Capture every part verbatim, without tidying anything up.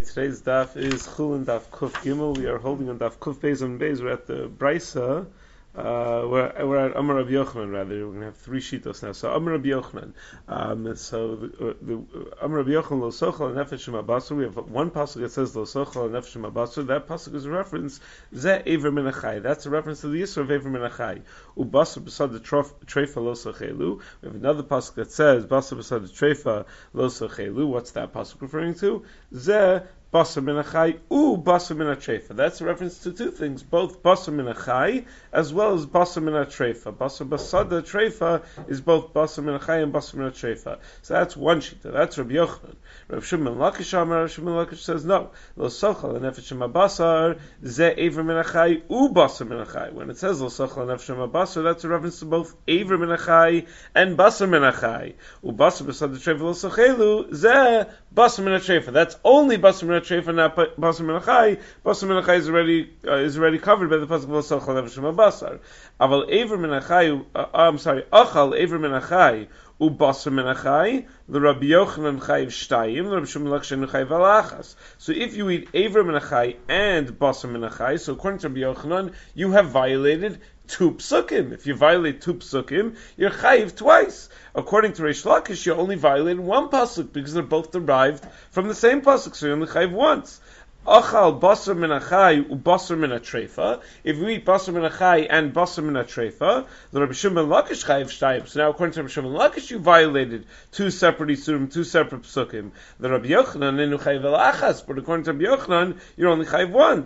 Today's daf is Chulin Daf Kuf Gimel. We are holding on Daf Kuf Beis and Beis. We're at the Brisa. Uh, we're, we're at Amar Rabbi Yochanan, rather. We're going to have three shitos now. So Amar Rabbi Yochanan. Um, so the, the Amar Rabbi Yochanan Lo Sochal Nefesh Basar. We have one pasuk that says Lo Sochal Nefesh Basar. That pasuk is a reference Ze Ever Min Achai. That's a reference to the Yisra of Ever Min Achai. Ubasar B'Sad the Treifa Lo Sochelu. We have another pasuk that says Basar B'Sad the Treifa Lo Sochelu. What's that pasuk referring to? Ze Basar min achai u basar min atrefa. That's a reference to two things, both basar min achai as well as basar min atrefa. Basar basada trefa is both basar min achai and basar min atrefa. So that's one shita. That's Rabbi Yochanan. Rabbi Shimon Lakish Amar. Rabbi Shimon Lakish says no. Lo sochal nefesh basar ze aver min achai u basar min achai. When it says lo sochal nefesh basar, that's a reference to both aver min achai and basar min achai. U basar basada trefa lo sochelu ze basar min atrefa. That's only basar min Treifa, not basar min achai. Basar min achai is already uh, is already covered by the pasuk of Sochal Nefesh Basar. Aval Ever min achai. Uh, I'm sorry. Achal Ever min achai u basar min achai. The Rabbi Yochanan chayiv shtayim. The Rabbi Shimon Lakish chayiv alachas. So if you eat Ever min achai and basar min achai, so according to Rabbi Yochanan, you have violated two psukim. If you violate two psukim, you're chayiv twice. According to Reish Lakish, you only violated one pasuk because they're both derived from the same pasuk, so you only chayiv once. Achal basar min achai u basar min atrefa. If you eat basar min achai and basar min atrefa, the Rabbi Shimon Lakish chayiv shtayim. So now, according to Rabbi Shimon Lakish, you violated two separate isurim, two separate psukim. The Rabbi Yochanan enu chayiv elachas, but according to Rabbi Yochanan, you're only chayiv one.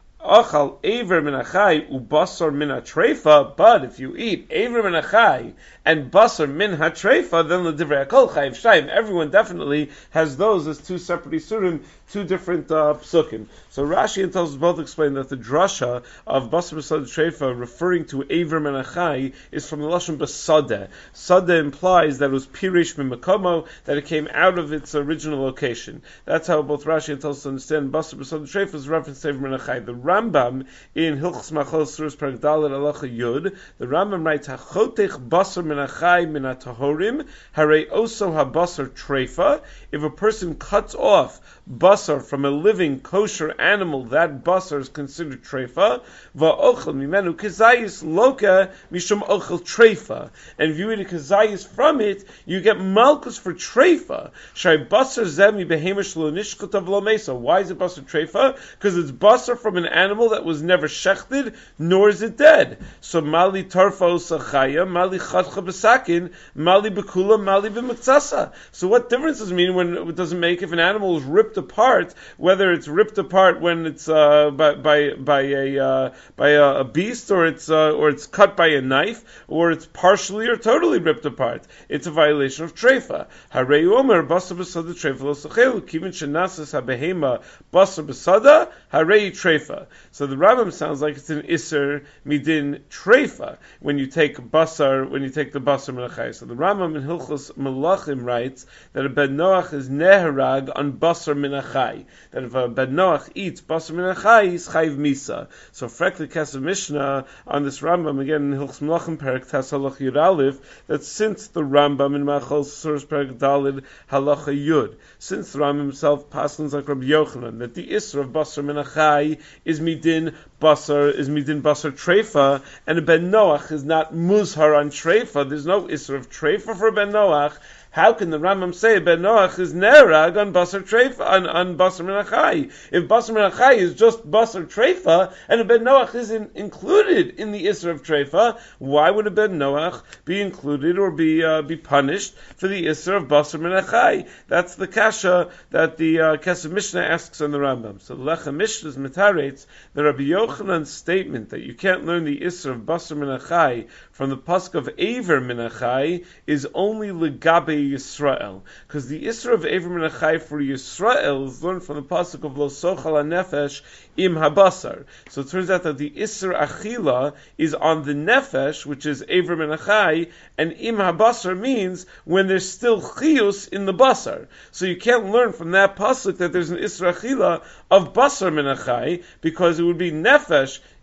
Achal aver min achai u basar min hatrefa. But if you eat aver min achai and basar min hatrefa, then the divrei hakol chayiv shtayim. Everyone definitely has those as two separate isurim, two different uh, psukim. So Rashi and Tosfos both explain that the drasha of basar b'sada treifa referring to aver min achai is from the lashon basada. Sada implies that it was pirish mimakomo, that it came out of its original location. That's how both Rashi and Tosfos understand basar b'sada treifa is reference to aver min achai. The Rambam in Hilchos Machos Surus Perek Dalet Halacha Yud, the Rambam writes Hachotech basar min achai min hatahorim harei oso habasar treifa. If a person cuts off basar from a living kosher animal, that basar is considered treifa. Va'ochel mimenu kezayis loka mishum ochel treifa. And if you eat a kezayis from it, you get malchus for treifa. Shai basar zemi behemish lo nishkotav lo mesa. Why is it basar treifa? Because it's basar from an animal that was never shechted, nor is it dead. So mali tarfa osachaya, mali chadcha besakin, mali bekula, mali b'mektsasa. So what difference does it mean when it doesn't make if an animal is ripped apart, whether it's ripped apart when it's uh, by by by a uh, by a, a beast, or it's uh, or it's cut by a knife, or it's partially or totally ripped apart? It's a violation of treifa. Harei omer basar b'sada treifa lo sochelu kivin shenasas habehema basar b'sada harei treifa. So the Rambam sounds like it's an iser midin treifa when you take basar, when you take the basar min achai. So the Rambam in Hilchos Melachim writes that a ben Noach is neherag on basar min achai. That if a ben Noach eats basar min achai, he's chayiv misa. So Frekli Kesef Mishnah on this Rambam again in Hilchos Melachim Perek Tes Halacha Yud Aleph, that since the Rambam in Machos Surus Perek Daled Halacha Yud, since the Rambam himself passes like Rabbi Yochanan that the iser of basar min achai is midin basar, is midin basar treifa, and a ben Noach is not muzhar on treifa. There's no iser of treifa for ben Noach. How can the Rambam say Ben Noach is nerag on basar treifa, on, on basar min achai? If basar min achai is just basar treifa, and a Ben Noach isn't included in the Isra of treifa, why would a Ben Noach be included or be uh, be punished for the Isra of basar min achai? That's the kasha that the uh, Kesef Mishnah asks on the Rambam. So the Lechem Mishnah mitaretz the Rabbi Yochanan's statement that you can't learn the Isra of basar min achai from the pasuk of Aver min achai is only legabe Yisrael, because the Isra of Aver min achai for Yisrael is learned from the pasuk of Lo Sochal HaNefesh im Habasar. So it turns out that the Isra Achila is on the Nefesh, which is Aver min achai, and im Habasar means when there's still Chiyus in the Basar. So you can't learn from that pasuk that there's an Isra Achila of Basar min achai, because it would be Nefesh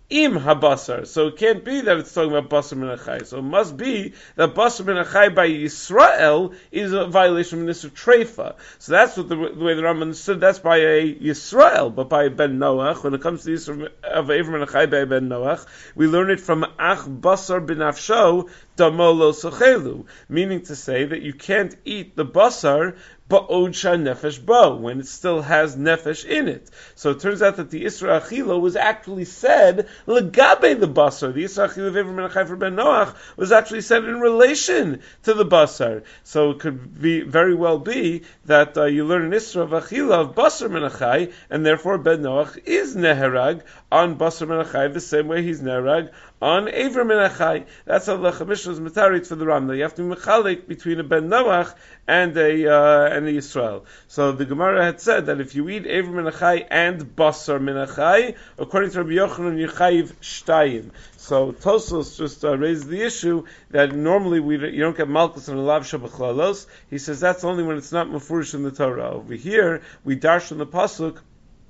im habasar. So it can't be that it's talking about basar min achai. So it must be that basar min achai by Yisrael is a violation of Nisr Treifa. So that's what the, the way the Rambam understood. That's by a Yisrael, but by Ben Noach. When it comes to the Yisrael of Avram min achai by Ben Noach, we learn it from ach basar b'nafsho damo lo sochelu, meaning to say that you can't eat the basar ba'od sha nefesh bo, when it still has nefesh in it. So it turns out that the Isra Achila was actually said legabe the basar. The Isra Achila of Avram min achai for Ben Noach was actually said in relation to the basar. So it could be very well be that uh, you learn an Isra of Achila of basar min achai, and therefore Ben Noach is neherag on basar min achai the same way he's neherag on Avram min achai. That's how the Mishnah is metarit for the Rambam. You have to be mechalik between a Ben Noach and a uh, and a Yisrael. So the Gemara had said that if you eat Avram min achai and basar min achai, according to Rabbi Yochanan, you chayiv shtayim. So Tosfos just uh, raised the issue that normally we you don't get malchus and alav shabachlalos. He says that's only when it's not mafurish in the Torah. Over here, we dash in the pasuk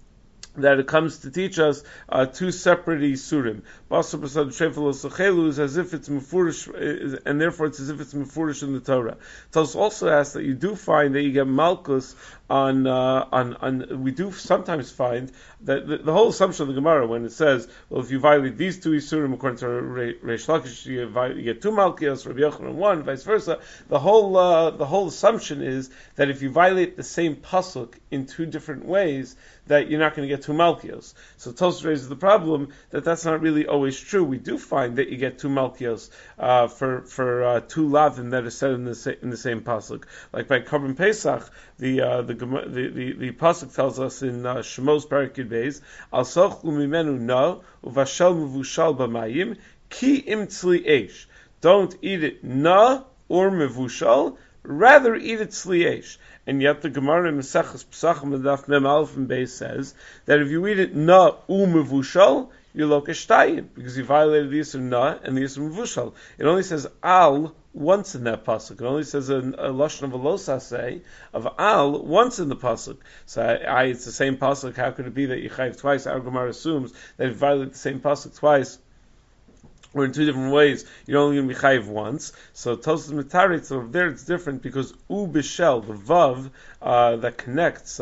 that it comes to teach us uh, two separate isurim. Basar b'sad shefel osachelu is as if it's mefurish, and therefore it's as if it's mefurish in the Torah. Tos also asks that you do find that you get malchus on uh, on on. We do sometimes find that the, the whole assumption of the Gemara when it says, well, if you violate these two isurim according to Reish Lakish, you, you get two malchios, Rabbi Yochanan one, vice versa. The whole uh, the whole assumption is that if you violate the same pasuk in two different ways, that you're not going to get two malchios. So Tosfos raises the problem that that's not really always true. We do find that you get two malchios uh, for for uh, two lavim that are said in the sa- in the same pasuk. Like by Korban Pesach, the uh, the, the the the pasuk tells us in uh, Shemos Perek Yud Beis, Al sochlu mimenu na uvashal mevushal b'mayim ki im tzli eish. Don't eat it na or mevushal, rather eat it tzli eish. And yet the Gemara in Maseches Pesachim Daf Mem Aleph and Beis says that if you eat it na umevushal, you're lokashtayim, because you violated the Yisur na and the Yisur mevushal. It only says al once in that pasuk. It only says a, a lashon of a losaseh of al once in the pasuk. So I, I, it's the same pasuk. How could it be that you chayiv twice? Our Gemara assumes that if you violate the same pasuk twice, or in two different ways, you're only going to be chayiv once. So Tosfos Metarit, so there it's different because u b'shel, the vav uh, that connects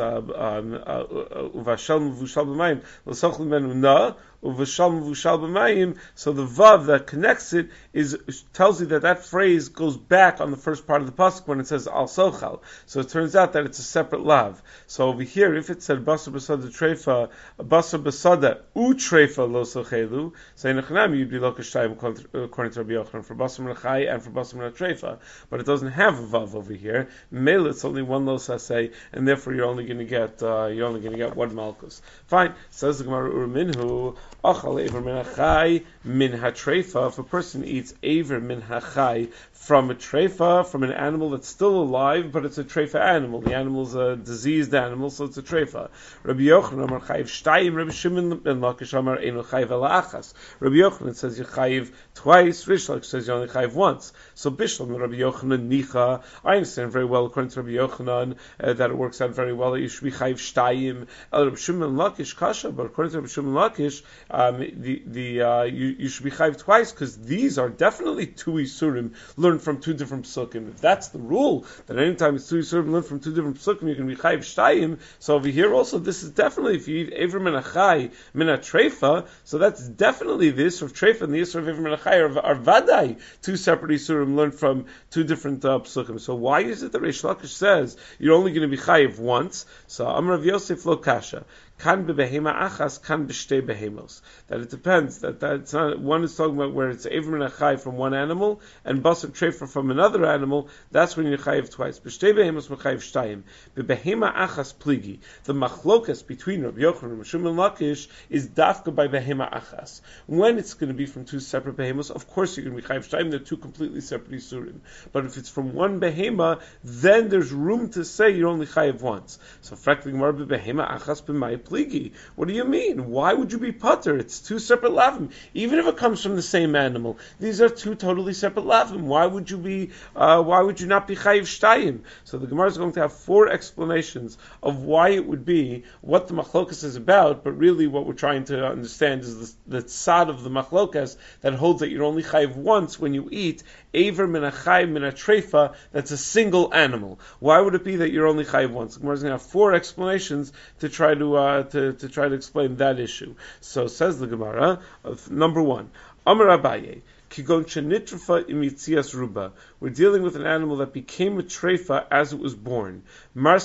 uvashal mevushal b'mayim l'sochel menu na uvashal mevushal b'mayim. So the vav that connects it is tells you that that phrase goes back on the first part of the pasuk when it says al sochal. So it turns out that it's a separate lav. So over here, if it said basar b'sada treifa, basar b'sada u treifa lo sochelu, so in Echanami you'd be lokashtayim according to Rabbi Yochanan for basar min achai and for basar min treifa, but it doesn't have a vav over here. Mele, it's only one lo saseh, and therefore you're only going to get uh, you're only going to get one malchus. Fine. Says the Gemara ur minhu achal ever min achai min hatreifa. If a person eats aver min hachai from a treifa, from an animal that's still alive, but it's a treifa animal. The animal's a diseased animal, so it's a treifa. Rabbi Yochanan amar chayiv shtayim, Rabbi Shimon ben Lakish amar einu chayiv ela achas. Rabbi Yochanan says you chayiv twice, Rish Lakish says you only chayiv once. So Bishlam, Rabbi Yochanan nicha, I understand very well according to Rabbi Yochanan uh, that it works out very well that you should be chayiv shtayim. El Rabbi Shimon ben Lakish kasha, but according to Rabbi Shimon ben Lakish, um, the the uh, you, you should be chayiv twice because these are definitely two isurim learned from two different psukim. If that's the rule, that anytime it's two yisurim learned from two different psukim, you can be chayiv shtayim. So over here also, this is definitely if you eat aver min achai min treifa, so that's definitely the yisur of treifa and the yisur of aver min achai are, are vadai, two separate yisurim learned from two different uh, psukim. So why is it that Reish Lakish says you're only going to be chayiv once? So Amar Rav Yosef lo kasha. Kan bebehema achas, kan b'shtei behemos. That it depends. That that's not one is talking about where it's aver min achai from one animal and basar treifa from another animal. That's when you chayiv twice. B'shtei behemos mechayiv shtayim. Bebehema achas pligi. The machlokas between Rabbi Yochanan and Rabbi Shimon Lakish is dafka by behema achas. When it's going to be from two separate behemos, of course you're going to be chayiv shtayim. They're two completely separate isurim. But if it's from one behema, then there's room to say you're only chayiv once. So frankly, more bebehema achas b'may pligi. What do you mean? Why would you be putter? It's two separate lavim. Even if it comes from the same animal, these are two totally separate lavim. Why would you be? Uh, why would you not be chayiv shtayim? So the Gemara is going to have four explanations of why it would be, what the machlokas is about, but really what we're trying to understand is the, the tzad of the machlokas that holds that you're only chayiv once when you eat aver min a chayiv min a treifa. That's a single animal. Why would it be that you're only chayiv once? The Gemara is going to have four explanations to try to uh, to to try to explain that issue. So says the Gemara, of number one, Amar Abaye. We're dealing with an animal that became a treifa as it was born. One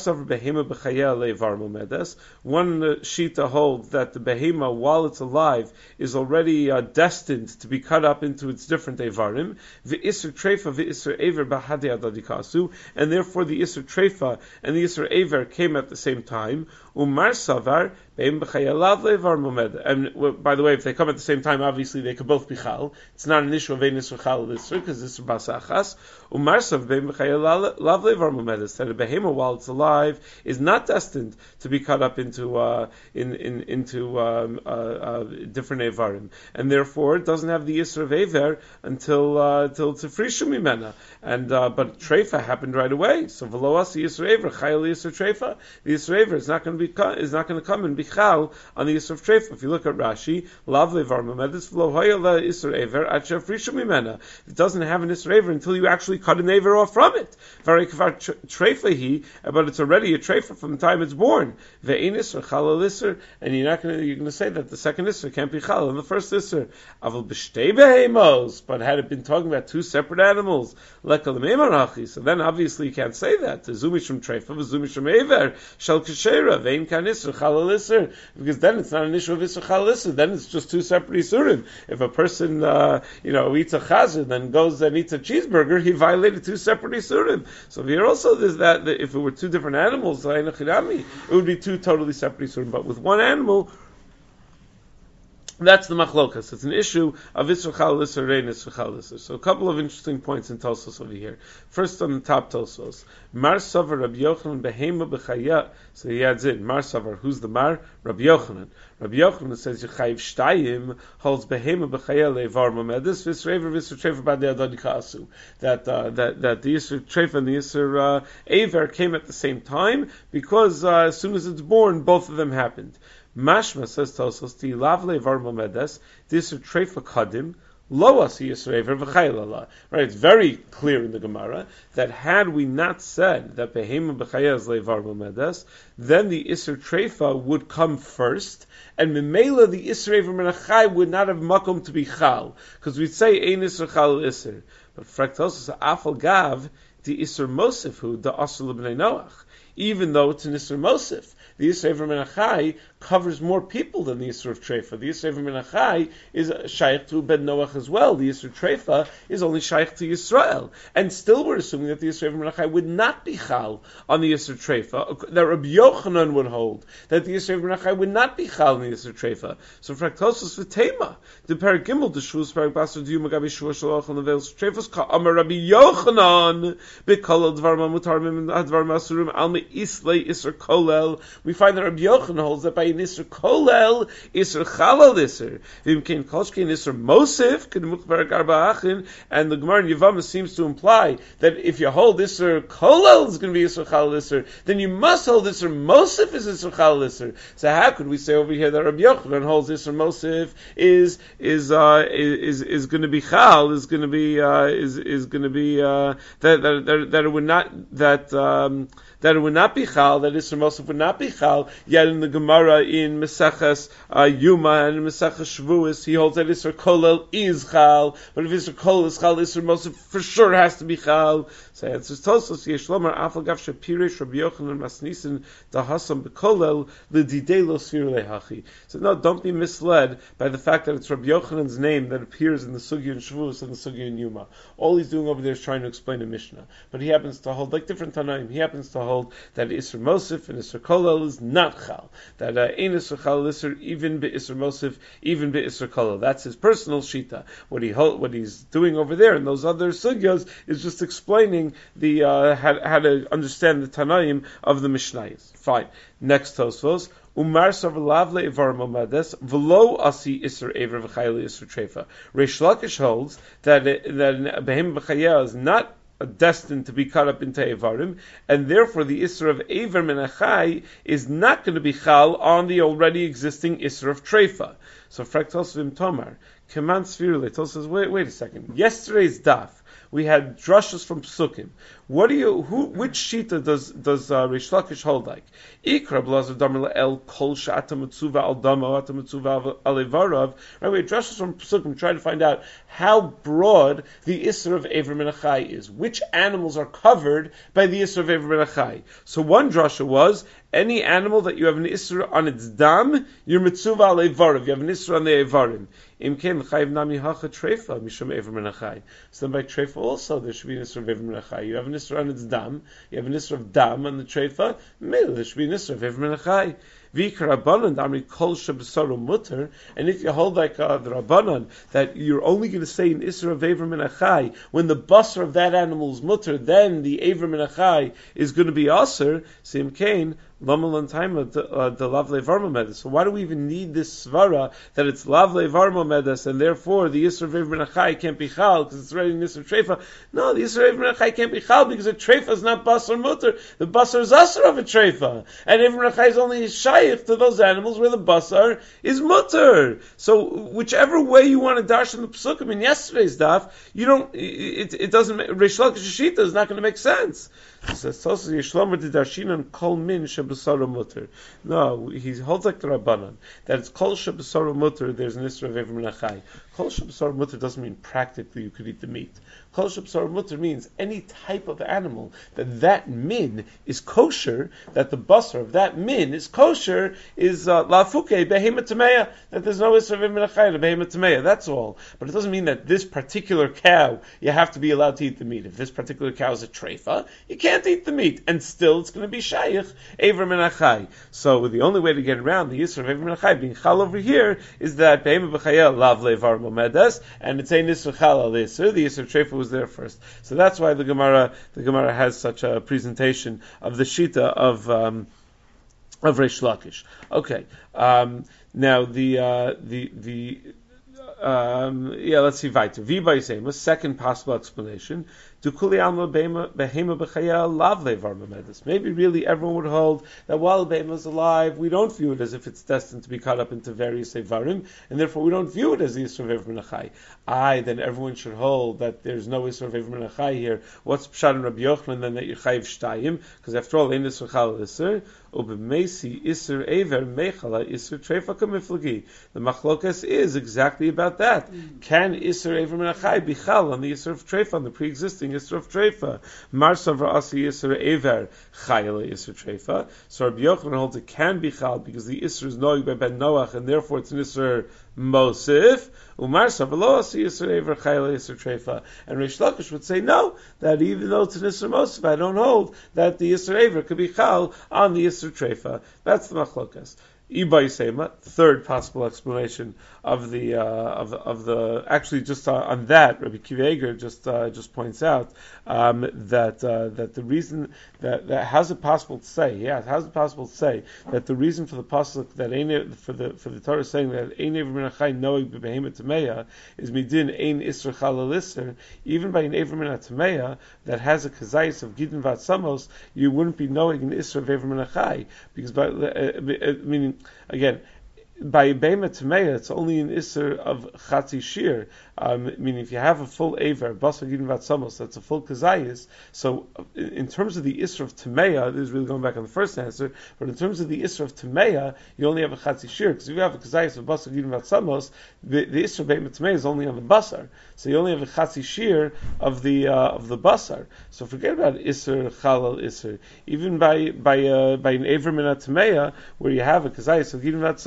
shita holds that the behema, while it's alive, is already uh, destined to be cut up into its different evarim. And therefore the isur treifa and the isur aver came at the same time. Umar savar and by the way, if they come at the same time, obviously they could both be chal. It's not an issue of ein isur chal l'isur because it's basachas. Umar sav bein b'chayalav levar momedes, that a behema while it's alive is not destined to be cut up into uh, in, in into um, uh, uh, different evarim, and therefore it doesn't have the isur of aver until uh, until it's a frishu mimena. And uh, but treifa happened right away. So v'lo asi isur aver chayil isur treifa. The isur aver is not going to be is not going to come and be chal on the isur of treifa. If you look at Rashi, lav levar momedes v'lo hayala isur aver at shefrishu mimena. It doesn't have an isur aver until you actually cut an aver off from it. Very kvar treifa he, but it's already a treifa from the time it's born. Ve'in isur chal isur, and you're not going to you're going to say that the second isur can't be chal on the first isur. Avol b'shtei behemos, but had it been talking about two separate animals, lekal meimarachi, so then obviously you can't say that. Zumish from treifa, zumish from aver, shel kashera, ve'in kan isur chal isur, because then it's not an issue of isur chal isur. Then it's just two separate isurim. If a person uh, you know eats a chazir, then goes and eats a cheeseburger, he violated two separate isurim. So here also there's that, that if it were two different animals, it would be two totally separate isurim. But with one animal, that's the machlokas. It's an issue of isur chal isur, rein isur chal isur. So a couple of interesting points in Tosos over here. First on the top Tosos, Mar Savar Rabbi Yochanan behema b'chaya. So he adds in Mar Savar. Who's the Mar? Rabbi Yochanan. Rabbi Yochanan says Yechayiv Shtayim holds behema b'chaya levar mamedis v'isreiver v'isur b'adei adadi ka'asu. That uh, that that the isur treifa and the isur uh, aver came at the same time because uh, as soon as it's born, both of them happened. Mashma says Tosos ti lavle var momedes this treifa kadim lo asi yisreiver v'chaylala. Right, it's very clear in the Gemara that had we not said that behema b'chaya is levar momedes, then the isur treifa would come first, and memela the isur aver menachai would not have makom to be chal, because we'd say ein isur chal isur. But Tosos afal gav the isur mosif hu the asur l'bnei Noach, even though it's an isur mosif. The Yisur Aver Menachai covers more people than the Yisur of Treifa. The Yisur Aver Menachai is shaykh to Ben Noach as well. The Yisur Treifa is only shaykh to Yisrael. And still we're assuming that the Yisur Aver Menachai would not be chal on the Yisur Treifa. That Rabbi Yochanan would hold that the Yisur Aver Menachai would not be chal on the Yisur Treifa. So Fraktosos v'tema, the Perek Gimel, the Shvus Perek Basar Diyu Magabi Shvus Shalach on the Veils Treifas Ka'amar Rabbi Yochanan B'Kol Advar Ma'Mutarim Advar Ma'Asurim Alme Islay Yisur Kolel. We find that Rabbi Yochanan holds that by an Isur Kolel, Isur Chalal Isur, Vimkein Kolshkein Isur Mosif, and the Gemara in Yevamah seems to imply that if you hold Isur Kolel is going to be Isur Chalal Isur, then you must hold Isur Mosif is Isur Chalal Isur. So how could we say over here that Rabbi Yochanan holds Isur Mosif is is uh, is is going to be Chal, is going to be uh, is is going to be uh, that, that that that it would not that um, that it would not be Chal, that Isur Mosif would not be Chal, yet in the Gemara in Meseches uh, Yuma and in Meseches Shavuos, he holds that Isur Kolel is Chal, but if Isur Kolel is Chal, Isur Mosif for sure has to be Chal. So it says Tosos Yeshlomer Afal Gav Shapirish Rabbi Yochanan Masnisin Dahasam Bekolel L'Didei Lo Sfir Lehachi. So no, don't be misled by the fact that it's Rabbi Yochanan's name that appears in the Sugya and Shavuos and the Sugya and Yuma. All he's doing over there is trying to explain a Mishnah, but he happens to hold like different Tanaim. He happens to hold that Isur Mosif and Isur Kolel is not Chal. That uh, Ein Isur Chal Isur even be Isur Mosif, even be Isur Kolel. That's his personal shita. What he hold, what he's doing over there in those other sugyas is just explaining the uh, how, how to understand the Tanaim of the Mishnayos. Fine. Next Tosfos. Umar sav lavle ivar momades v'lo asi iser ever v'chayil iser treifa. Reish Lakish holds that it, that behema b'chayil is not destined to be cut up into Evarim, and therefore the Isser of Ever Menachai is not going to be Chal on the already existing Isser of Treifa. So Fraktos Vim Tomar, Keman Svirule, tells us, wait, wait a second. Yesterday's daf, we had drushes from Psukim. What do you, who, which shita does, does, uh, Reish Lakish hold like? Ikra blazer damar el kol sha'ata mitzuva al dama ata mitzuva al evarav. Right, we had drushes from Psukim trying to find out how broad the Isser of Ever Menachai is. Which animals are covered by the Isser of Ever Menachai? So one drasha was, any animal that you have an Isser on its dam, you're mitzuva al evarav. You have an Isser on the evarim. Imken l'chayiv nami hacha treifa mishum Ever Menachai. So then by treifa also there should be an Isser of Ever Menachai. You have an Isser on its dam, you have an Isser of dam on the treifa, maybe there should be an Isser of Ever Menachai. V'ikar Rabbanan kol shebesaru mutter, and if you hold like uh, the Rabbanan that you're only going to say an Isser of Ever Menachai when the basar of that animal is mutter, then the Ever Menachai is going to be aser. Sim kain lamalan taima the lavle varma medes. So why do we even need this svara that it's lavle varma medes and therefore the Isser of Ever Menachai can't be chal because it's already an Isser of treifa? No, the Isser of Ever Menachai can't be chal because a treifa is not basar mutter. The basar is aser of a treifa, and Ever Menachai is only a shay to those animals where the basar is mutter. So whichever way you want to dash in the psukim in yesterday's daf, you don't. It, it doesn't. Reish Lakish shita is not going to make sense. So Tosos Yishlomer the darshinan kol min shebesaru mutter. No, he holds like the Rabbanan that it's kol shebesaru mutter. There's an Isser of Ever Menachai. Kol shebesaru mutter doesn't mean practically you could eat the meat. Kol shebesaru mutter means any type of animal that that min is kosher, that the basar of that min is kosher, is lafuke behema tameya, that there's no Isser of Ever Menachai to behema tameya. That's all. But it doesn't mean that this particular cow you have to be allowed to eat the meat. If this particular cow is a treifa, you can't Can't eat the meat, and still it's going to be shaykh Ever Menachai. So the only way to get around the Yisr of Ever Menachai being chal over here is that Behema B'chayel lav levar momedes, and it's a Yisr chal al Yisr. The Yisr treifa was there first. So that's why the Gemara the Gemara has such a presentation of the shita of um, of Reish Lakish. Okay, um, now the uh, the the um, yeah, let's see weiter. Viba Yisema, second possible explanation. Maybe really everyone would hold that while the behema is alive, we don't view it as if it's destined to be cut up into various evarim, and therefore we don't view it as the Yisr of Ever Menachai. Aye, then everyone should hold that there's no Yisr of Ever Menachai here. What's Pshat and Rabbi Yochanan then that you're chayiv shtayim? Because after all, ein Yisr chal Yisr, ubemesi Yisr Ever mechala Yisr treifa kamiflagi. The machlokas is exactly about that. Mm. Can Yisr Ever Menachai be chal on the Yisr of treifa, on the pre-existing Yisr of treifa? Marsa v'asi Yisr Ever chayil Yisr treifa. So Rabbi Yochanan holds it can be chal because the Yisr is noig by Ben Noach, and therefore it's an Yisr Mosif. Umarsa v'lo asi Yisr Ever chayil Yisr treifa. And Reish Lakish would say no, that even though it's an Yisr Mosif, I don't hold that the Yisr Ever could be chal on the Yisr treifa. That's the machlokas. Iba Yisema, third possible explanation of the uh, of the, of the actually just uh, on that Rabbi Kiva Eger just uh, just points out um, that uh, that the reason that, that how's it possible to say yeah how's it possible to say that the reason for the pasuk that ein, for the for the Torah saying that ein Ever Menachai noig b'behema tameya is midin ein isra chalal isra, even by an Ever Menachai that has a kazayis of gidin vatzamos, you wouldn't be knowing an isra of Ever Menachai because by uh, meaning again, by Behema Tameya, it's only an Isser of Chatzi Shir, um, meaning if you have a full Aver, Basar Gidin Vatzamos, that's a full Kazayis. So, in terms of the Isser of Tameya, this is really going back on the first answer, but in terms of the Isser of Tameya, you only have a Chatzi Shir, because if you have a Kazayis of Basar Gidin Vatzamos, the, the Isser of Behema Tameya is only on the Basar. So you only have a Chatzi Shir of the uh, of the Basar. So forget about Isser, Chalal Isser. Even by by uh, by an Aver Mina Tameya, where you have a Kazayis of Gidin Vatzamos,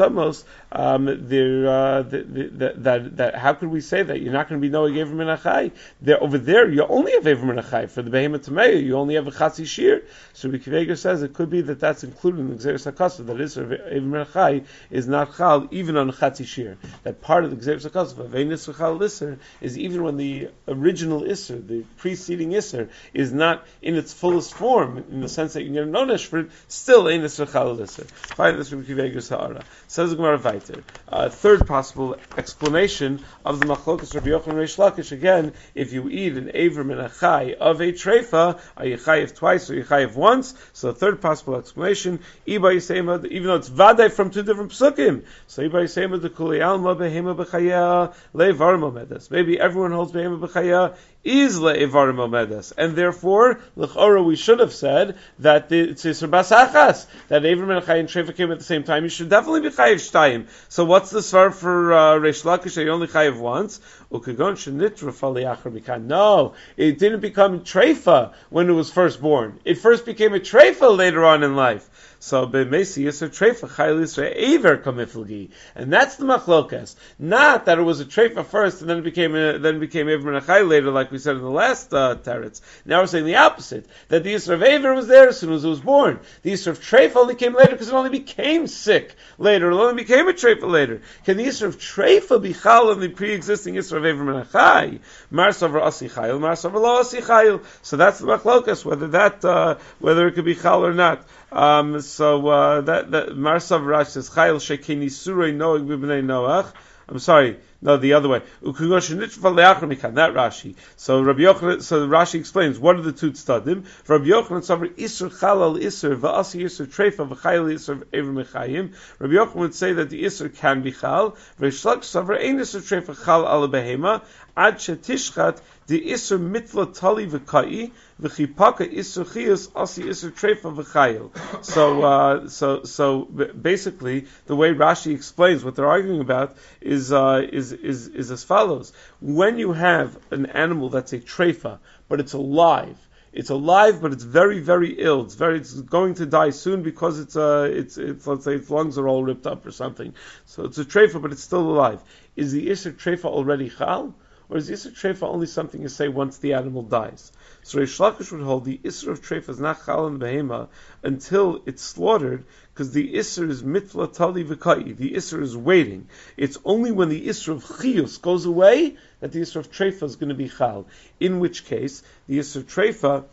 course, um, there, uh, the, the, the, that, that, how could we say that you're not going to be Noah Ever Min HaChai? There, over there, you only have Ever Min HaChai. For the Behemoth Tameya, you only have a Chatzi Shir. So Rabbi Akiva Eiger says it could be that that's included in the Gzeres HaKosov, that Isser of Ever Min HaChai is not Chal even on a Chatzi Shir. That part of the Gzeres HaKosov of Ein Isser Chal Isser is even when the original Isser, the preceding Isser, is not in its fullest form, in the sense that you can get a nonesh for it, still Ein Isser Chal Isser. Fine, this Rabbi Akiva Eiger's Ha'ara. Says the Gemara Vayter. Uh, third possible explanation of the Machlokas Rabbi Yochanan Reish Lakish, again, if you eat an Ever Min HaChai of a treifa, are you chayiv twice or you chayiv once? So the third possible explanation, Iba Yisema, even though it's vaday from two different psukim, so Iba Yisema the Kuli Alma Behema B'chaya Le'varim Omedas. Maybe everyone holds Behema B'chaya is Le'varim Omedas, and therefore, l'chora we should have said that the, it's Yisr Basachas, that Ever Min HaChai and treifa came at the same time. You should definitely be chayiv shtayim. So what's the svar for uh, Reish Lakish that you only chayiv once? No, it didn't become treifa when it was first born. It first became a treifa later on in life. So b'meisi yisr treifa chayil yisr aver kamiflgi, and that's the machlokas. Not that it was a treifa first and then it became a, then it became Ever Min HaChai later, like we said in the last uh, teretz. Now we're saying the opposite, that the yisr of aver was there as soon as it was born. The yisr of treifa only came later because it only became sick later. It only became a treifa later. Can the yisr of treifa be chal on the pre-existing yisr of Ever Min HaChai? Mars over asi chayil, mars over lo asi chayil. So that's the machlokas, whether that uh, whether it could be chal or not. Um, so uh, that that Marsav Rash says Chayil Shekini Surei Noach B'Bnei Noach. I'm sorry, no, the other way. That Rashi. So Rabbi Yochanan, so Rashi explains what are the two tzaddim. Rabbi Yochanan Savar Isur Chalal Isur V'Asi Isur Treifa V'Chayil Isur Ever Mechayim. Rabbi Yochanan would say that the Isur can be Chal. Reish Lakish Savar Ein Isur Treifa Chal Ala Behema Ad Shetishchat the Isur Mitla Tali V'Kai V'Chipaka Isur Chiyus Asi Isur Treifa V'Chayil. So, uh, so, so basically, the way Rashi explains what they're arguing about is uh, is is is as follows: when you have an animal that's a treifa, but it's alive. It's alive, but it's very, very ill. It's very, it's going to die soon because it's, uh, it's, it's, let's say its lungs are all ripped up or something. So it's a treifa, but it's still alive. Is the Isser treifa already chal? Or is the Isser treifa only something you say once the animal dies? So Reish Lakish would hold the Isser of treifa is not chal in behema until it's slaughtered, because the Isser is mitla tali v'kai. The Isser is waiting. It's only when the Isser of chiyus goes away that the Isser of treifa is going to be chal. In which case, the Isser treifa,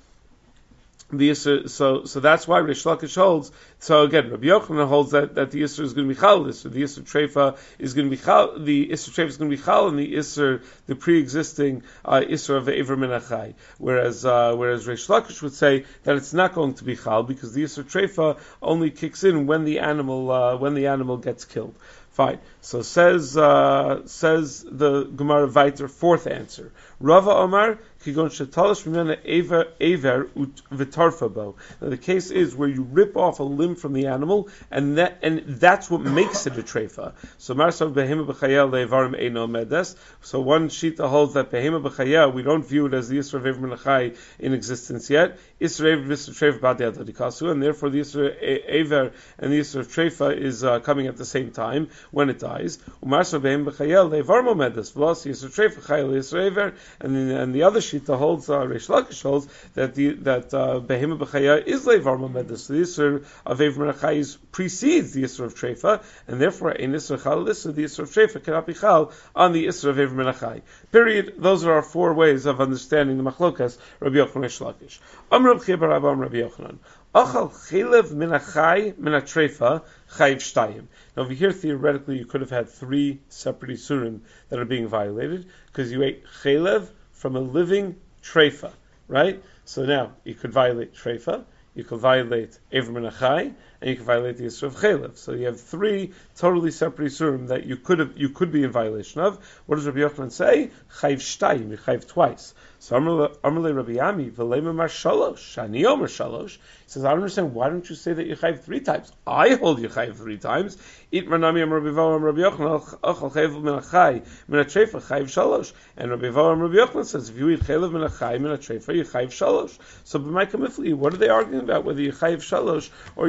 the Isser, so so that's why Reish Lakish holds. So again, Rabbi Yochanan holds that, that the Isser is going to be chal. So the Isser treifa is going to be chal. The Isser treifa is going to be chal, and the Isser, the pre-existing uh, Isser of Ever Min HaChai. Whereas uh, whereas Reish Lakish would say that it's not going to be chal because the Isser treifa only kicks in when the animal uh, when the animal gets killed. Fine. So says uh, says the Gemara Vayter, fourth answer. Rava Omar kigon shetalish mimena aver aver ut v'tarfa bo. Now the case is where you rip off a limb from the animal, and that and that's what makes it a treifa. So marsav behema b'chaya le'varim eino medes. So one shita holds that behema b'chaya we don't view it as the Yisra of Ever Min HaChai in existence yet. Yisra Ever Yisra treifa b'adei adikasu, and therefore the Yisra Ever and the Yisra of treifa is uh, coming at the same time when it dies. Umarsav behema b'chaya le'varim medes. V'las Yisra treifa chayil Yisra Ever. And the, and the other shita holds, uh, Reish Lakish holds that the that uh, behema b'chaya is levar mamedes. The Yisur of Ever Min HaChai precedes the Yisur of treifa, and therefore in Yisur chal Yisur, the Yisur of treifa cannot be chal on the Yisur of Ever Min HaChai. Period. Those are our four ways of understanding the machlokas Rabbi Yochanan Reish Lakish. Amr Rabbi Chiya Rabbi Rabbi Yochanan. Achal chelev min hachai min hatreifa chayiv shtayim. Now over here, theoretically, you could have had three separate isurim that are being violated because you ate chelev from a living treifa, right? So now you could violate treifa, you could violate Ever Min HaChai, and you could violate the Yisur of chelev. So you have three totally separate isurim that you could have, you could be in violation of. What does Rabbi Yochanan say? Chayiv shtayim, you chayiv twice. So Amarle Rabbi Yami v'leima mar shalosh, Shani Omer shalosh. He says, I don't understand. Why don't you say that you chayiv three times? I hold you chayiv three times. It Ranami Amar Rabbi Vo Amar Rabbi Yochanan achal chayv min hachai min hatreifa chayiv shalosh. And Rabbi Vo Amar Rabbi Yochanan says, if you eat chayv min hachai min hatreifa, you chayiv shalosh. So b'may kamifli, what are they arguing about? Whether you chayiv shalosh or you chayiv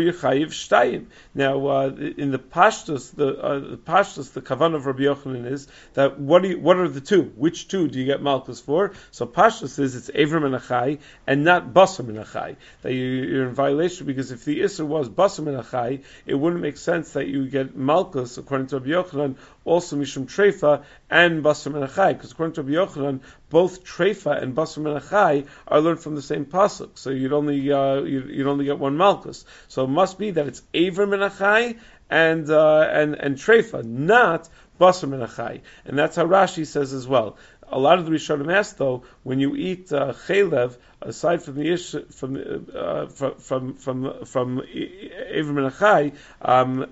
chayiv shtayim. Now, uh, in the pashtus, the uh, the pashtus, the kavan of Rabbi Yochanan is that what do you, what are the two? Which two do you get malchus for? So pashtus is it's Ever Menachai and not Basar Menachai. That you, you're in violation because if the Isser was Basar Menachai, it wouldn't make sense that you get malchus according to Rabbi Yochanan also Mishum Treifa and Basar Menachai, because according to Rabbi Yochanan, both Treifa and Basar Menachai are learned from the same pasuk. So you'd only uh, you'd, you'd only get one malchus. So it must be that it's Ever Menachai and uh, and and Treifa, not Basar Menachai, and that's how Rashi says as well. A lot of the Rishonim ask, though, when you eat uh, chaylev, aside from the ish, from uh, from from from from Ever Menachai, um,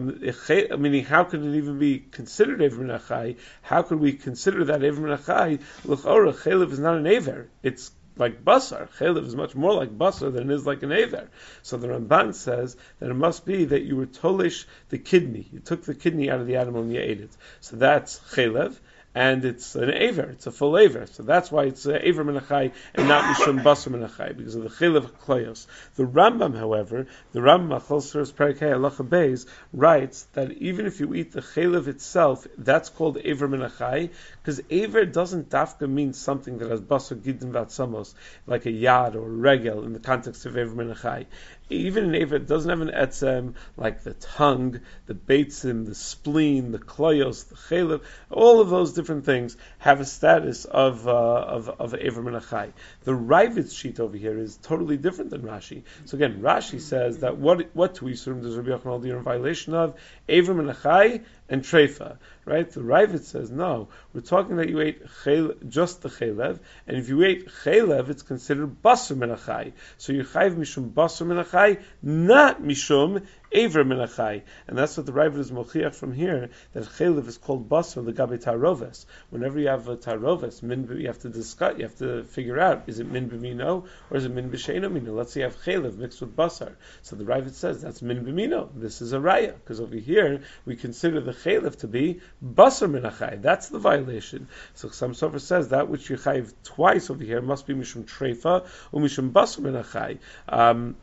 um, meaning how could it even be considered Ever Menachai? How could we consider that Ever Menachai? L'chora, chaylev is not an Ever. It's like basar. Chaylev is much more like basar than it is like an aver. So the Ramban says that it must be that you were tolish the kidney. You took the kidney out of the animal and you ate it. So that's chaylev. And it's an aver, it's a full aver. So that's why it's uh, aver menachai and not mishum basar menachai, because of the chilev klayos. The Rambam, however, the Rambam, Achol Suras Perek Hey Halacha Beis, writes that even if you eat the chilev itself, that's called aver menachai, because aver doesn't dafka mean something that has basar gidin vatzamos, like a yad or a regel in the context of aver menachai. Even an aver doesn't have an etzem like the tongue, the beitzim, the spleen, the kloyos, the chelev. All of those different things have a status of uh, of of aver menachai. The Ravid's sheet over here is totally different than Rashi. So again, Rashi says that what what two isurim does Rabbi Yochanan hold in violation of? Aver menachai and treifa, right? The Ravid says no. We're talking that you ate chel, just the chelev, and if you ate chelev, it's considered basar menachai. So you chayv mishum basar menachai, not mishum aver menachai, and that's what the Ravid is mochiach from here. That chelev is called basar legabe taroves. Whenever you have a taroves, min you have to discuss, you have to figure out is it min b'mino or is it min b'sheino mino. Let's say you have chelev mixed with basar. So the Ravid says that's min b'mino. This is a raya because over here we consider the chelev to be basar menachai. That's the violation. So some sofer says that which you chayv twice over here must be mishum treifa or mishum basar menachai. Um,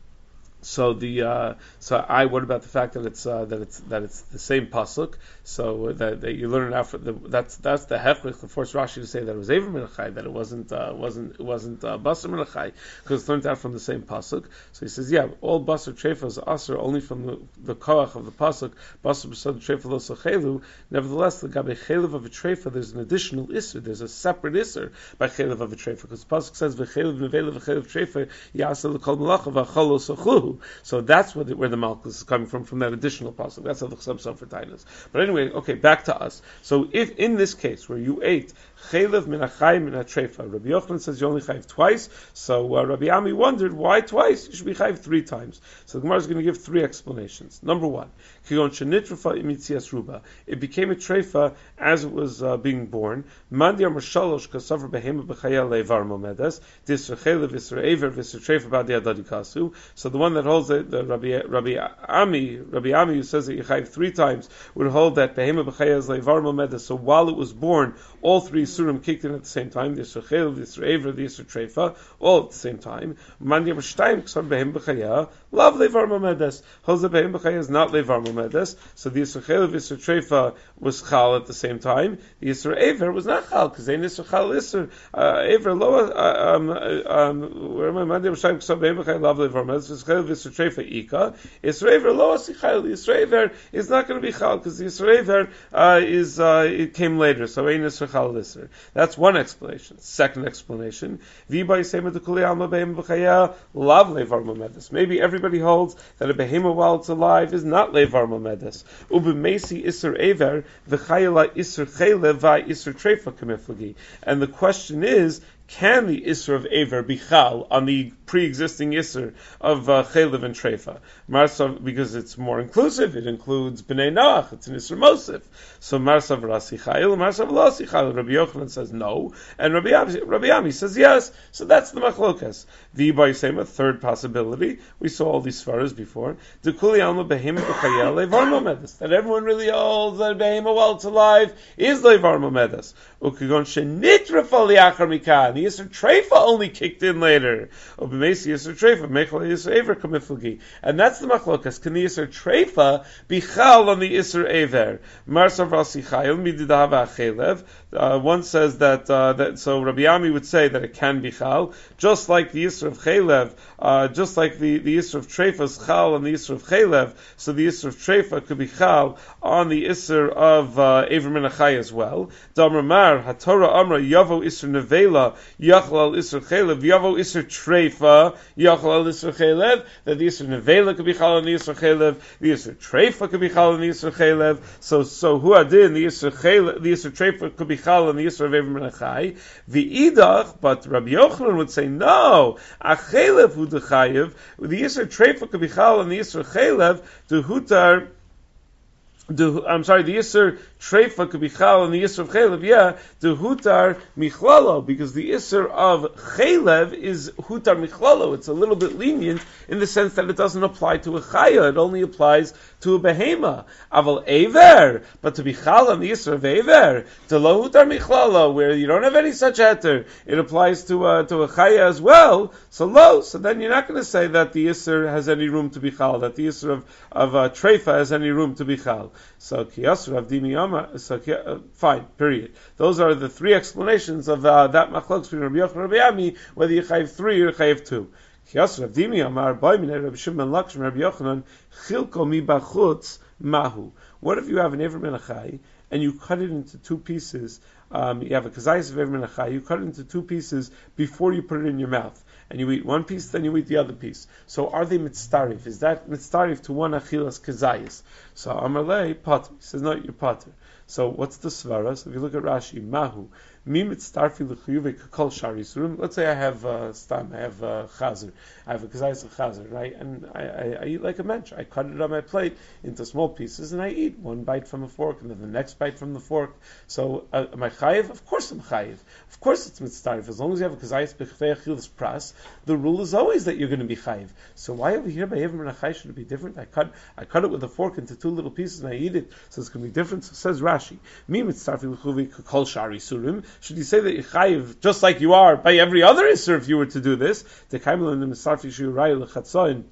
So the uh, so I what about the fact that it's uh, that it's that it's the same pasuk? So that, that you learn it out. For the, that's that's the hechlich to force Rashi to say that it was Ever Menachai, that it wasn't uh, wasn't it wasn't uh, Basar Menachai, because it's learned out from the same pasuk. So he says, yeah, all Basar Treifa is Asr only from the, the koach of the pasuk. Basar B'Sod Treifa Lo Sochelu. Nevertheless, the Gabe Chelev of a Treifa, there's an additional Isser. There's a separate Isser by Chelev of a Treifa, because the pasuk says V'Chelev Nevelev V'Chelev Treifa Yasel L'Kol Malacha V'Achol Sochluhu. So that's where the, where the malchus is coming from, from that additional pasuk. That's how the chsam sofer tainas. But anyway, okay, back to us. So if in this case where you ate chelev min achai min hatreifa, Rabbi Yochanan says you only chayv twice. So uh, Rabbi Ami wondered why twice. You should be chayv three times. So the Gemara is going to give three explanations. Number one, kigon shenitrafa imitzias ruba. It became a treifa as it was uh, being born. Mandir marshalosh kasaver behema b'chaya levar momedas. Disr chelev visr aver visr treifa b'adi adadikasu. So the one that holds it, the Rabbi Rabbi Ami Rabbi Ami who says that you chayv three times would hold that behema b'chaya is levar momedas. So while it was born, all three surim kicked in at the same time. The Yisra Chelev, the Yisra Aver, the Yisra Treifa, all at the same time. Mandir Mashtayim Ksar Behem B'Chaya, Lav Levar Momedes. Holds that Behem B'Chaya is not Levar Momedes. So the Yisra Chelev, Yisra Treifa was Chal at the same time. The Yisra Aver was not Chal, because they Yisra Chal Yisra Aver Loa, um, um, where am I? Mandir Mashtayim Ksar Behem B'Chaya, Lav Levar Momedes. Yisra Chelev, Yisra Treifa Ika. Yisra Aver Loa Sichal. Yisra Aver is not going to be Chal, because the Yisra Aver uh, is, uh, it came later. So Ein Yisra Chal Yisra. That's one explanation. Second explanation, maybe everybody holds that a behema while it's alive is not levar momedes. Ubemesi iser aver v'chayela iser chaylev v'ay iser treifa kamiflagi. And the question is, can the Isser of Aver be Chal on the pre-existing Isser of uh, Chelev and Treifa? Marsav, because it's more inclusive, it includes B'nai Noach, it's an Isser Mosif. So Marsav Rasi Chayil, Marsav Lasi Chayil. Rabbi Yochanan says no, and Rabbi Ami, Rabbi Ami says yes. So that's the Machlokas. V'yibai Sema, third possibility, we saw all these Svaras before, D'kuli Alma Behema B'chayel Levar Momedes, that everyone really holds that Behema while it's alive is Levar Momedes. Ukigon Shenitra Fali Achar Mikan, the Yisr Treifa only kicked in later. And Mesi Yisr Treifa, Mechal Yisr Aver Kamiflagi. And that's the machlokas. Can the Yisr Treifa be chal on the Yisr Aver? Marsav Rasichayil, Mididahava Achelev. Uh, one says that, uh, that, so Rabbi Ami would say that it can be chal, just like the Yisr of Chelev, uh, just like the, the Yisr of Treifa is chal on the Yisr of Chelev, so the Yisr of Treifa could be chal on the Yisr of, uh, Aver Menachai as well. Damar Mar, HaTorah Amra, Yavo Yisr Nevela, Yachlal Yisr Chelev, Yavo Yisr Treifa, Yachlal Yisr Chelev, that the Yisr Nevela could be chal on the Yisr Chelev, the Yisr Treifa could be chal on the Yisr Chelev, so, so Huadin, the Yisr Chelev, the Yisr Treifa could be chal on the Yisr of Aver Menachai, the Idach, but Rabbi Yochanan would say, no, Achelev hu dechayev, the Yisr Treifa could be chal on the Yisr Chelev, to Hutar, The, I'm sorry, the Yisr Treifa could be chal and the Yisr of Chelev, yeah, the Hutar Michlalo, because the Yisr of Chelev is Hutar Michlalo. It's a little bit lenient in the sense that it doesn't apply to a Chaya, it only applies to a Behema. Aval Aver, but to be chal on the Yisr of Aver, to Lo Hutar Michlalo, where you don't have any such heter, it applies to a, to a Chaya as well, so Lo, so then you're not going to say that the Yisr has any room to be chal, that the Yisr of, of uh, Treifa has any room to be chal. So Kiyas Rav Dimi Amar, so uh, fine, period. Those are the three explanations of uh, that machlokes between Rabbi Yochanan and Rabbi Ami, whether you chayiv three or chayiv two. Kiyas Rav Dimi Amar, Boy Minei Rabbi Shimon Lakshmi Rabbi Yochanan, Chilko mi bachutz mahu. What if you have an Aver Menachai and you cut it into two pieces? Um, you have a kazayis of Aver Menachai, you cut it into two pieces before you put it in your mouth. And you eat one piece, then you eat the other piece. So are they mitztarif? Is that mitztarif to one achilas kazayis? So Amarlei pater. He says, no, you're pater. So what's the svara? So if you look at Rashi, mahu. Mi mitztarfi l'chuyuve kakol shari surim. Let's say I have uh, stam, I have uh, chazer. I have a kazayis of chazer, right? And I, I, I eat like a mensch. I cut it on my plate into small pieces and I eat one bite from a fork and then the next bite from the fork. So uh, am I chayiv? Of course I'm chayiv. Of course it's mitztarif. As long as you have a kazayis b'chvei achilas pras, the rule is always that you're going to be chayiv. So why over here by Aver Menachai should it be different? I cut I cut it with a fork into two little pieces and I eat it, so it's going to be different. So says Rashi, Mi mitztarfi l'chuvi kakol shari surim. Should you say that you're chayiv just like you are by every other isur if you were to do this? The kaimel in the mitztarfi shiurai l'chatzoin.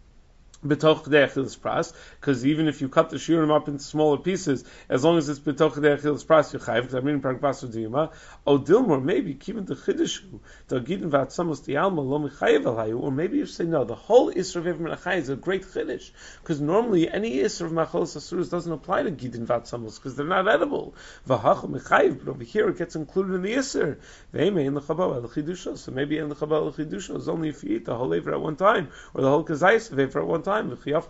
Because even if you cut the shiurim up into smaller pieces, as long as it's betoch de'achilas pras, you're chayiv. Because I mean, paragbasu diyuma. O dilmor, maybe even the chidushu, the gidin v'atzamos dialma lo mechayiv alayu, or maybe you say no, the whole isur of Aver Menachai is a great chidush, because normally any isur of machalos asuros doesn't apply to gidin v'atzamos because they're not edible. V'hachol mechayiv, but over here it gets included in the isur. Ve'emei in the chabal el chidusha, so maybe in the chabal el chidusha is only if you eat the whole aver at one time, or the whole kazayis of aver at one time. Maybe the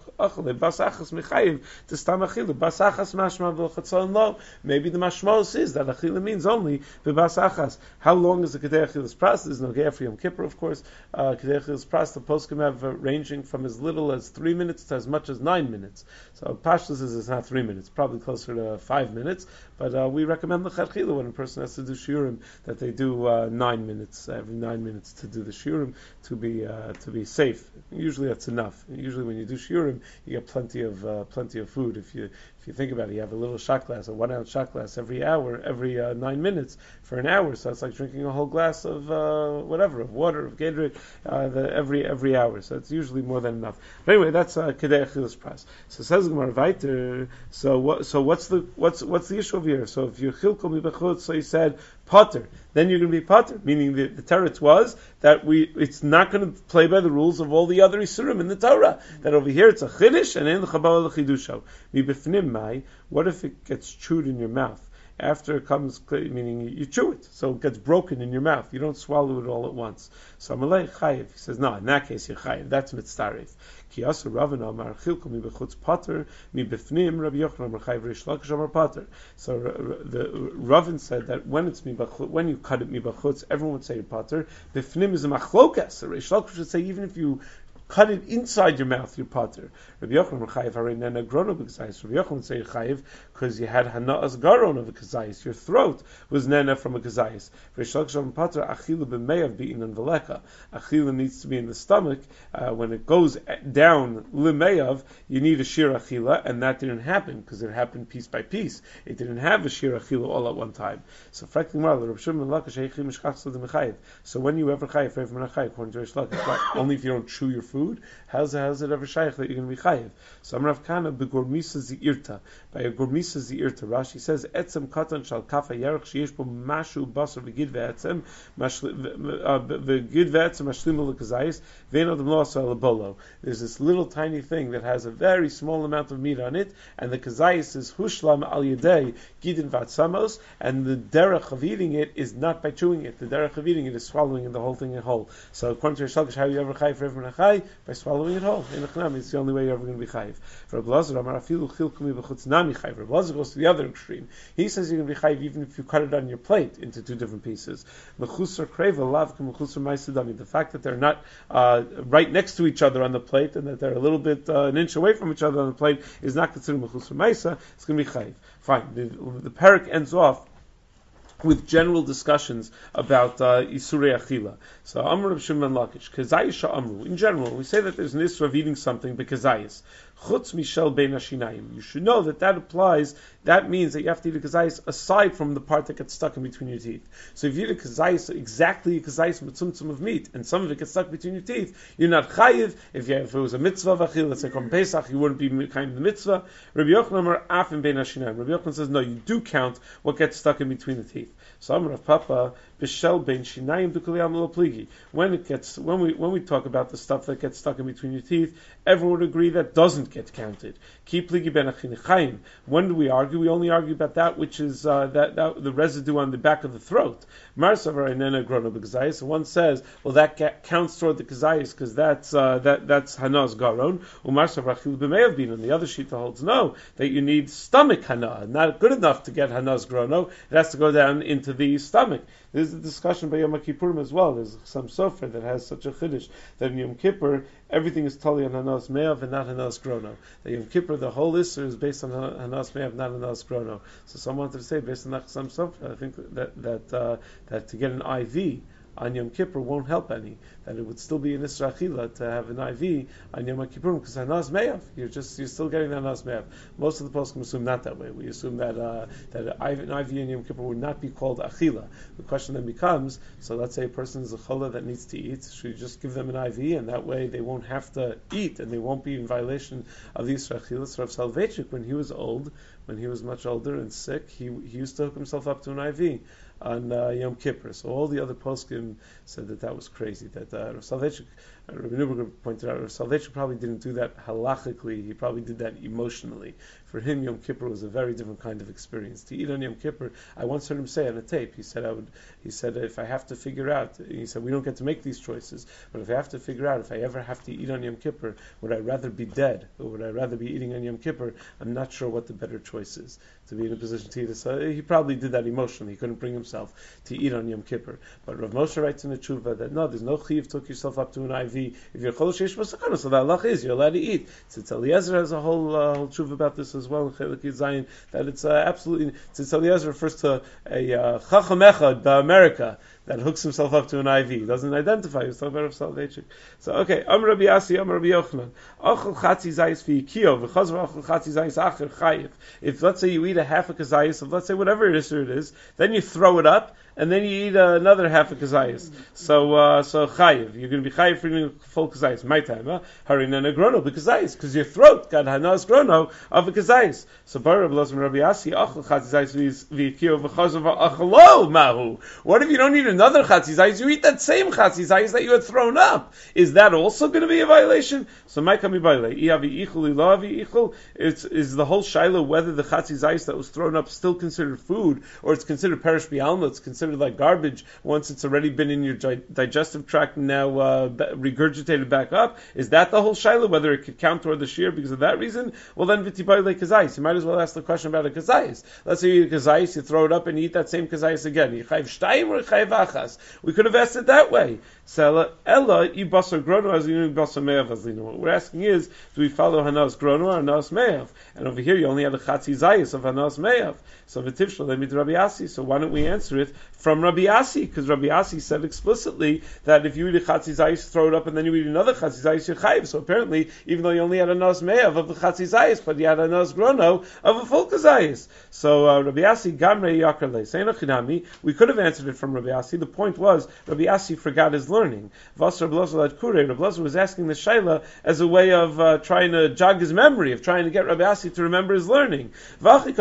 mashmos is that achila means only b'bas achas. How long is the kedei achilas pras? There's no geir for Yom Kippur, of course. Uh, kedei achilas pras, the poskim have uh, ranging from as little as three minutes to as much as nine minutes. So pashtus is it's not three minutes, probably closer to five minutes. But uh, we recommend the chachila when a person has to do shiurim that they do uh, nine minutes every nine minutes to do the shiurim to be uh, to be safe. Usually that's enough. Usually when you do shiurim, you get plenty of uh, plenty of food. If you if you think about it, you have a little shot glass, a one ounce shot glass every hour, every uh, nine minutes for an hour. So it's like drinking a whole glass of uh, whatever, of water, of Gatorade, uh, the, every every hour. So it's usually more than enough. But anyway, that's kedei achilas pras. So says Gemara Vayter. So what? So what's the what's what's the issue over here? So if you're chilko mibachutz, so he said potter, then you're going to be potter. Meaning the, the teretz was that we it's not going to play by the rules of all the other isurim in the Torah. That over here it's a chiddush and in the chabal l'chidusha. Mibifnim mai. What if it gets chewed in your mouth? After it comes, meaning you chew it, so it gets broken in your mouth. You don't swallow it all at once. So Amalei chayiv. He says, no, in that case you're chayiv. That's mitztarif. Ki asu Ravan amar chilko mi bechutz pater mi befnim Rabbi Yochanan amar chayiv Reish Lakish amar pater. So the Ravan said that when it's mi bechutz, when you cut it mi bechutz, everyone would say pater. Befnim is a machlokas. So Reish Lakish would say even if you cut it inside your mouth, your potter. Rabbi Yochanan chayiv harei nena grono b'kazayis. Rabbi Yochanan would say chayiv because you had hana'as garon of a kazayis. Your throat was nena from a kazayis. V'shal kshav potter achilu b'meyav be'inan v'leka. Achilu needs to be in the stomach. Uh, when it goes down l'meyav, you need a shir achila, and that didn't happen because it happened piece by piece. It didn't have a shir achila all at one time. So frankly, so when you ever chayiv, according to Reish Lakish, only if you don't chew your food, how's it, how's it ever shaykh that you're going to be chayiv? So Amrav Kana begormisa zi'irta, by a gormisa zi'irta, Rashi says etzem katan shal kafa yarech sheyesh bo mashu basar v'gid ve'etzem v'gid ve'etzem mashlim l'kazayis ve'en adam lo asa l'bolo. There's this little tiny thing that has a very small amount of meat on it, and the kazayis is hushlam al yedei gidin v'atzamos, and the derech of eating it is not by chewing it. The derech of eating it is swallowing the whole thing in whole. So according to Reish Lakish, how you ever chayiv for everyone chai? By swallowing it whole. In Echnam, it's the only way you're ever going to be chayiv. For Rabbi Lazar, Amar afilu chilkumi b'chutz nami chayiv. Rabbi Lazar goes to the other extreme. He says you're going to be chayiv even if you cut it on your plate into two different pieces. Mechusar kreva lav k'mechusar ma'asidami. The fact that they're not uh, right next to each other on the plate and that they're a little bit uh, an inch away from each other on the plate is not considered mechusar ma'isa. It's going to be chayiv. Fine. The, the parak ends off with general discussions about uh, Isurei Achila. So, Amr of Shimon Lakish, Kazayis Amru. In general, we say that there's an issue of eating something, Bekazayis. Chutz Mishel Bein Hashinayim. You should know that that applies, that means that you have to eat a Kazayis aside from the part that gets stuck in between your teeth. So if you eat a Kazayis, exactly a Kazayis with tzumtzum of meat, and some of it gets stuck between your teeth, you're not chayiv. If, you, if it was a mitzvah of Achil, let's say from Pesach, you wouldn't be kind of the mitzvah. Rabbi Yochanan Amar Afim Bein Hashinayim. Rabbi Yochanan says, no, you do count what gets stuck in between the teeth. So Amar of Papa, B'shel Bein Shinayim Dukaliyam Lo Pligi. When it gets, when we when we talk about the stuff that gets stuck in between your teeth, everyone would agree that doesn't get counted. Ki Pligi Ben Achinechayim. When do we argue? We only argue about that which is uh, that, that the residue on the back of the throat. Marsavar Inena Grono B'Kazayis. One says, well, that ga- counts toward the Kazayis because that's uh, that that's Hanaz Garon. Umarsavar Achil B'Meyav Bin. And the other shita holds no, that you need stomach Hana. Not good enough to get Hanaz Grono. It has to go down into the stomach. There's a discussion by Yom Kippurim as well. There's some sofer that has such a chiddush that in Yom Kippur everything is totally on Hanas Me'av and not Hanas Grono. That Yom Kippur the whole Isser is based on Hanas Me'av, not Hanas Grono. So someone wanted to say based on some sofer, I think that that uh, that to get an I V on Yom Kippur won't help any. That it would still be an Isra Achila to have an I V on Yom Kippurim because Hanas Me'av, you're just you're still getting the Hanas Me'av. Most of the poskim assume not that way. We assume that uh, that an I V in Yom Kippur would not be called Achila. The question then becomes: so let's say a person is a chola that needs to eat. Should you just give them an I V and that way they won't have to eat and they won't be in violation of the Isra Achila? So Rav Soloveitchik, when he was old, when he was much older and sick, he he used to hook himself up to an I V on uh, Yom Kippur. So all the other poskim said that that was crazy. That uh, Rav Soloveitchik, uh, Rabbi Neuberger pointed out, Rav Soloveitchik probably didn't do that halachically. He probably did that emotionally. For him, Yom Kippur was a very different kind of experience. To eat on Yom Kippur, I once heard him say on a tape. He said, "I would." He said, "If I have to figure out," he said, "we don't get to make these choices, but if I have to figure out if I ever have to eat on Yom Kippur, would I rather be dead or would I rather be eating on Yom Kippur? I'm not sure what the better choice is to be in a position to eat." So he probably did that emotionally. He couldn't bring himself to eat on Yom Kippur. But Rav Moshe writes in the Tshuva that no, there's no chiv to hook yourself up to an I V. If you're chol sheish b'sakana, so the halach is you're allowed to eat. Tzitz Eliezer has a whole uh, whole Tshuva about this as well in Chelik Zayin, that it's uh, absolutely. Tzitz Eliezer refers to a uh, chacham echad b'America that hooks himself up to an I V. He doesn't identify. He's talking about Rav Soloveitchik. So okay, Am Rabbi Yasi, Am Rabbi Yochanan. Achel chatzi zayis v'yikio v'chazor achel chatzi zayis acher chayiv. If let's say you eat a half a kazayis of let's say whatever it is, it is, then you throw it up. And then you eat uh, another half a kazayis. So, uh, so chayiv. You're going to be chayiv for eating full kazayis. My time, huh? Harinana grono b'kazayis. Because your throat got hanas grono of a kazayis. So, Bar Rabbi Rabbi Asi, achal chatzizayis v'yikio v'chazov achalo mahu. What if you don't eat another chatzizayis? You eat that same chatzizayis that you had thrown up. Is that also going to be a violation? So, my kami baile. Iavi ichul, ilavi ichul. It's, is the whole shaila whether the chatzizayis that was thrown up still considered food, or it's considered perish bialma, it's considered like garbage once it's already been in your gi- digestive tract and now uh, be- regurgitated back up? Is that the whole shaila, whether it could count toward the shear because of that reason? Well then, v'tibai le kazayis. You might as well ask the question about a kazayis. Let's say you eat a kazayis, you throw it up and you eat that same kazayis again. You chayiv shtayim or chayiv achas. We could have asked it that way. So ella i basar grono as you basar me'av as lino. What we're asking is, do we follow hanas grono or hanas me'av? And over here you only had a chatzi zayis of hanas me'av. So v'tivshal lemid Rabbi Asi. So why don't we answer it from Rabbi Asi? Because Rabbi Asi said explicitly that if you eat a chatzi zayis, throw it up, and then you eat another chatzi zayis, you're chayiv. So apparently, even though you only had a hanas me'av of the chatzi zayis, but you had a hanas grono of a full kazayis. So uh, Rabbi Asi gamrei yakar le. Seinachinami. We could have answered it from Rabbi Asi. The point was Rabbi Asi forgot his learning. Vasar Blazer at Kure. Rabbi Blazer was asking the shaila as a way of uh, trying to jog his memory, of trying to get Rabbi Asi to remember his learning. Why do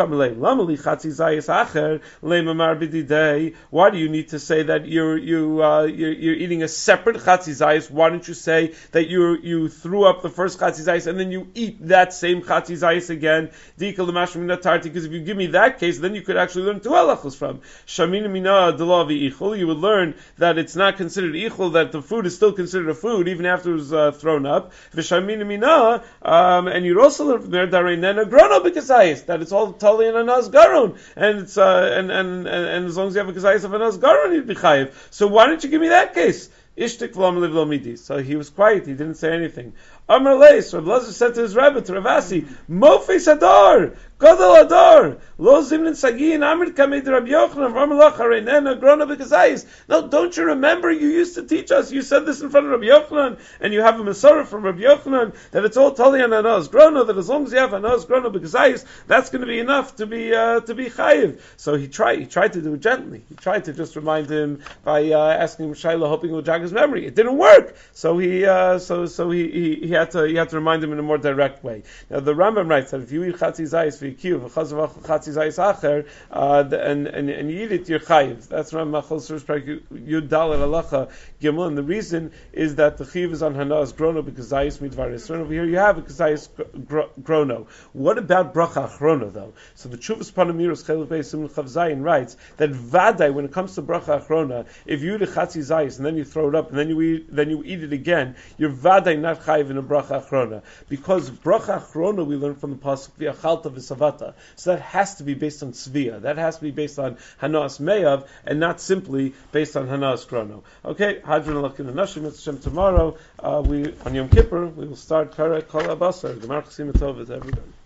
you need to say that you're you uh, you're, you're eating a separate chatzi zayis? Why don't you say that you you threw up the first chatzi zayis and then you eat that same chatzi zayis again? Because if you give me that case, then you could actually learn two halachos from. Shamina mina delavi ichul. You would learn that it's not considered ichul, that the food is still considered a food even after it was uh, thrown up. V'shamina mina, um, and you'd also learn from there dareinena grono b'kasayis, that it's all totally in a nazgaron, and it's uh, and, and and and as long as you have a kasayis of a nazgaron, you'd be chayiv. So why don't you give me that case? Ishtik v'lam liv lo midi. So he was quiet. He didn't say anything. Amar leis. Rabbi Lazar said to his rabbi, to Rav Asi, Mofei sadar, Gadol adar, lo zimnin sagin, Amir kamed Rabbi Yochanan, Ramalach hareinena grona b'kazayis. No, don't you remember? You used to teach us. You said this in front of Rabbi Yochanan, and you have a Masorah from Rabbi Yochanan that it's all tali and anas grona. That as long as you have anas grona b'kazayis, that's going to be enough to be uh, to be chayiv. So he tried. He tried to do it gently. He tried to just remind him by uh, asking him shayla, hoping it would jog his memory. It didn't work. So he uh, so so he, he he had to he had to remind him in a more direct way. Now the Rambam writes that if you eat chatzi zayis v'yikiu v'chazavach chatzi zayis acher and and and you eat it, you're chayiv. That's Rambam Chosrus Yud Dalet Halacha Gimel, and the reason is that the chiv is on hanas grono because zayis midvaris. So over here you have a zayis grono. What about bracha achrono though? So the Chuvas Panamiros Chelek Beis Simon Chav Zayin writes that vaday, when it comes to bracha achrona, if you eat a chatzi zayis and then you throw it up and then you eat then you eat it again, you're vaday not chayiv in a bracha achrona, because bracha achrona we learn from the pasuk v'achalta v'savata. So that has to be based on tzvia. That has to be based on hanas me'av and not simply based on hanas chrono. Okay, Hadron Alakin Nashim Hashem tomorrow. Uh, we on Yom Kippur we will start Kara Kol Abasar. Gemar Chasim Tov everybody.